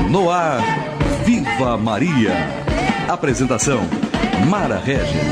No ar, Viva Maria. Apresentação, Mara Regis.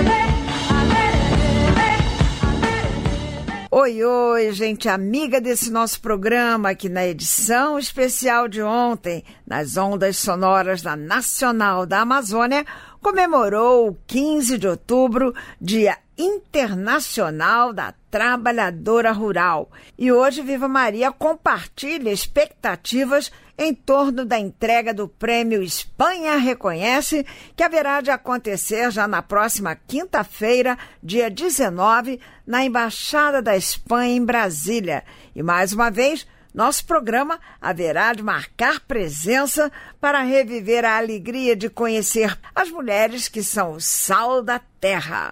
Oi, gente amiga desse nosso programa, aqui na edição especial de ontem, nas ondas sonoras da Nacional da Amazônia, comemorou o 15 de outubro, Dia Internacional da Trabalhadora Rural. E hoje Viva Maria compartilha expectativas em torno da entrega do Prêmio Espanha Reconhece, que haverá de acontecer já na próxima quinta-feira, dia 19, na Embaixada da Espanha em Brasília. E mais uma vez, nosso programa haverá de marcar presença para reviver a alegria de conhecer as mulheres que são o sal da terra.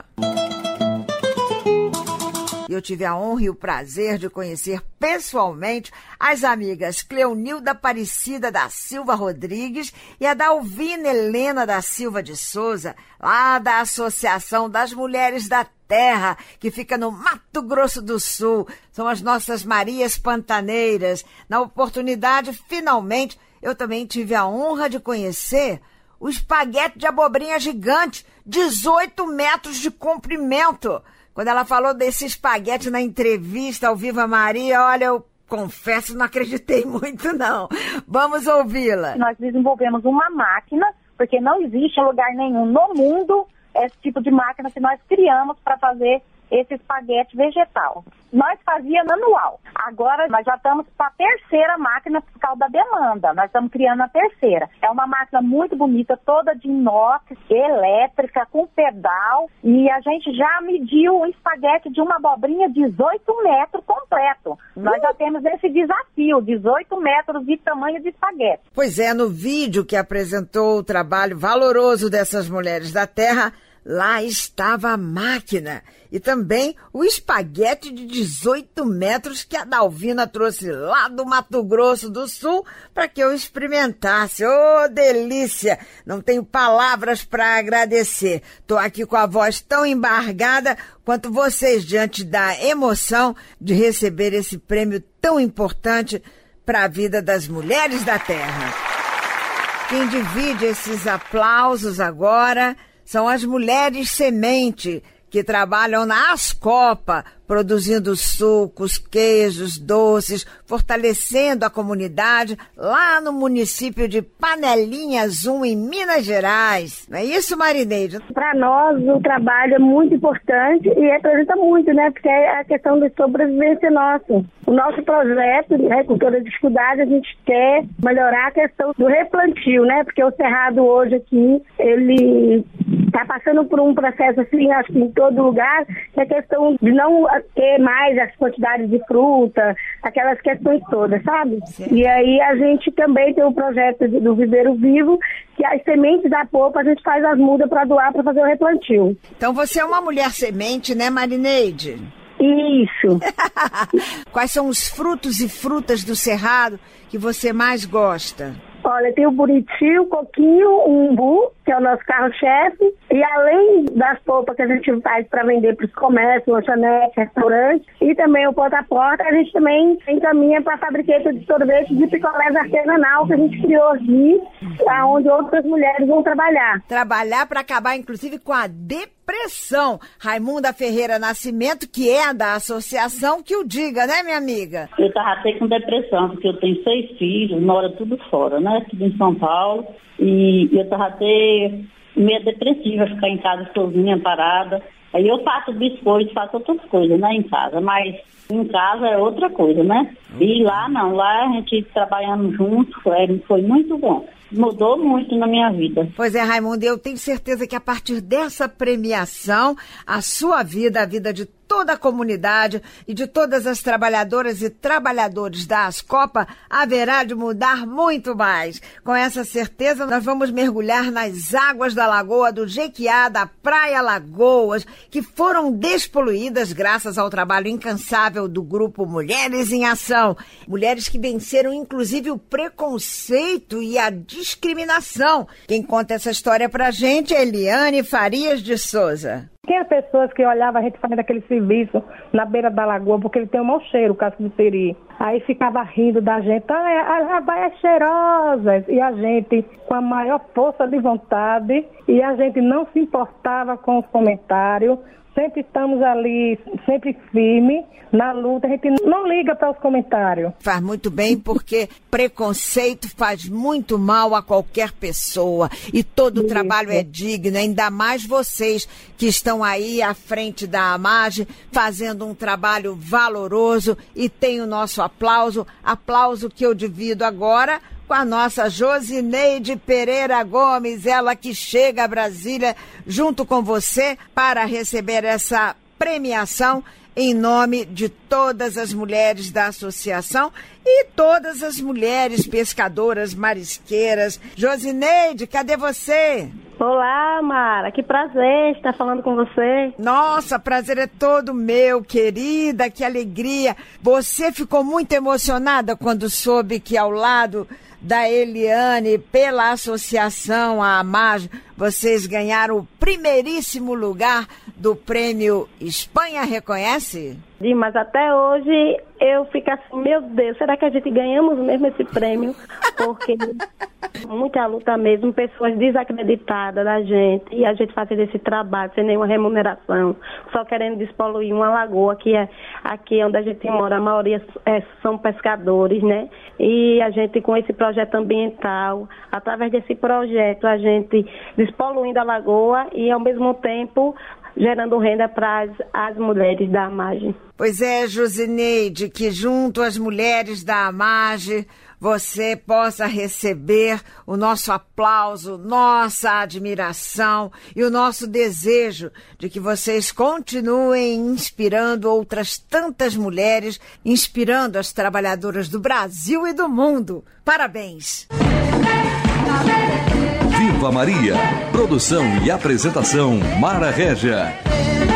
Eu tive a honra e o prazer de conhecer pessoalmente as amigas Cleonilda Aparecida da Silva Rodrigues e a Dalvina Helena da Silva de Souza, lá da Associação das Mulheres da Terra, que fica no Mato Grosso do Sul. São as nossas Marias Pantaneiras. Na oportunidade, finalmente, eu também tive a honra de conhecer o espaguete de abobrinha gigante, 18 metros de comprimento. Quando ela falou desse espaguete na entrevista ao Viva Maria, olha, eu confesso, não acreditei muito, não. Vamos ouvi-la. Nós desenvolvemos uma máquina, porque não existe lugar nenhum no mundo esse tipo de máquina que nós criamos para fazer esse espaguete vegetal. Nós fazíamos manual. Agora nós já estamos para a terceira máquina por causa da demanda. Nós estamos criando a terceira. É uma máquina muito bonita, toda de inox, elétrica, com pedal. E a gente já mediu um espaguete de uma abobrinha 18 metros completo. Nós já temos esse desafio, 18 metros de tamanho de espaguete. Pois é, no vídeo que apresentou o trabalho valoroso dessas mulheres da terra, lá estava a máquina e também o espaguete de 18 metros que a Dalvina trouxe lá do Mato Grosso do Sul para que eu experimentasse. Ô, delícia! Não tenho palavras para agradecer. Estou aqui com a voz tão embargada quanto vocês diante da emoção de receber esse prêmio tão importante para a vida das mulheres da terra. Quem divide esses aplausos agora são as mulheres semente, que trabalham na Ascopa, produzindo sucos, queijos, doces, fortalecendo a comunidade lá no município de Panelinhas 1, em Minas Gerais. Não é isso, Marineide? Para nós, o trabalho é muito importante e representa muito, né? Porque é a questão da sobrevivência nossa. O nosso projeto, né, com toda a dificuldade, a gente quer melhorar a questão do replantio, né? Porque o cerrado hoje aqui, ele está passando por um processo assim, acho que em todo lugar, que é a questão de não ter mais as quantidades de fruta, aquelas questões todas, sabe? Sim. E aí a gente também tem um projeto do Viveiro Vivo, que as sementes da polpa a gente faz as mudas para doar para fazer o replantio. Então você é uma mulher semente, né, Marineide? Isso. Quais são os frutos e frutas do cerrado que você mais gosta? Olha, tem o buriti, o coquinho, o umbu, que é o nosso carro-chefe. E além das polpas que a gente faz para vender para os comércios, lanchonetes, restaurantes, e também o porta-a-porta, a gente também encaminha para a fabriqueta de sorvete de picolés artesanal que a gente criou aqui, onde outras mulheres vão trabalhar. Trabalhar para acabar, inclusive, com a depressão. Raimunda Ferreira Nascimento, que é da associação, que o diga, né, minha amiga? Eu tava até com depressão, porque eu tenho 6 filhos, moro tudo fora, né? Tudo em São Paulo. E eu tava até meio depressiva, ficar em casa sozinha, parada. Aí eu faço biscoito, faço outras coisas, né, em casa. Mas em casa é outra coisa, né? E lá não, lá a gente trabalhando junto, foi muito bom. Mudou muito na minha vida. Pois é, Raimunda, eu tenho certeza que a partir dessa premiação, a sua vida, a vida de toda a comunidade e de todas as trabalhadoras e trabalhadores da Ascopa haverá de mudar muito mais. Com essa certeza, nós vamos mergulhar nas águas da Lagoa do Jequiá, da Praia Lagoas, que foram despoluídas graças ao trabalho incansável do grupo Mulheres em Ação. Mulheres que venceram, inclusive, o preconceito e a discriminação. Quem conta essa história pra gente é Eliane Farias de Souza. Tinha pessoas que olhavam a gente fazendo aquele serviço na beira da lagoa, porque ele tem um mau cheiro, o casco de siri. Aí ficava rindo da gente, a baia é cheirosa. E a gente, com a maior força de vontade, e a gente não se importava com os comentários. Sempre estamos ali, sempre firme na luta, a gente não liga para os comentários. Faz muito bem, porque preconceito faz muito mal a qualquer pessoa e todo o trabalho é digno, ainda mais vocês que estão aí à frente da AMAGE fazendo um trabalho valoroso e tem o nosso aplauso que eu divido agora com a nossa Josineide Pereira Gomes, ela que chega a Brasília junto com você para receber essa premiação em nome de todas as mulheres da associação e todas as mulheres pescadoras, marisqueiras. Josineide, cadê você? Olá, Mara, que prazer estar falando com você. Nossa, prazer é todo meu, querida, que alegria. Você ficou muito emocionada quando soube que ao lado da Eliane, pela associação a AMAGE, vocês ganharam o primeiríssimo lugar do prêmio Espanha Reconhece? Mas até hoje eu fico assim, meu Deus, será que a gente ganhamos mesmo esse prêmio? Porque muita luta mesmo, pessoas desacreditadas da gente, e a gente fazendo esse trabalho sem nenhuma remuneração, só querendo despoluir uma lagoa, que é aqui onde a gente mora, a maioria são pescadores, né? E a gente com esse projeto ambiental, através desse projeto, a gente despoluindo a lagoa e ao mesmo tempo gerando renda para as mulheres da AMAGE. Pois é, Josineide, que junto às mulheres da AMAGE você possa receber o nosso aplauso, nossa admiração e o nosso desejo de que vocês continuem inspirando outras tantas mulheres, inspirando as trabalhadoras do Brasil e do mundo. Parabéns! Viva Maria! Produção e apresentação Mara Régia.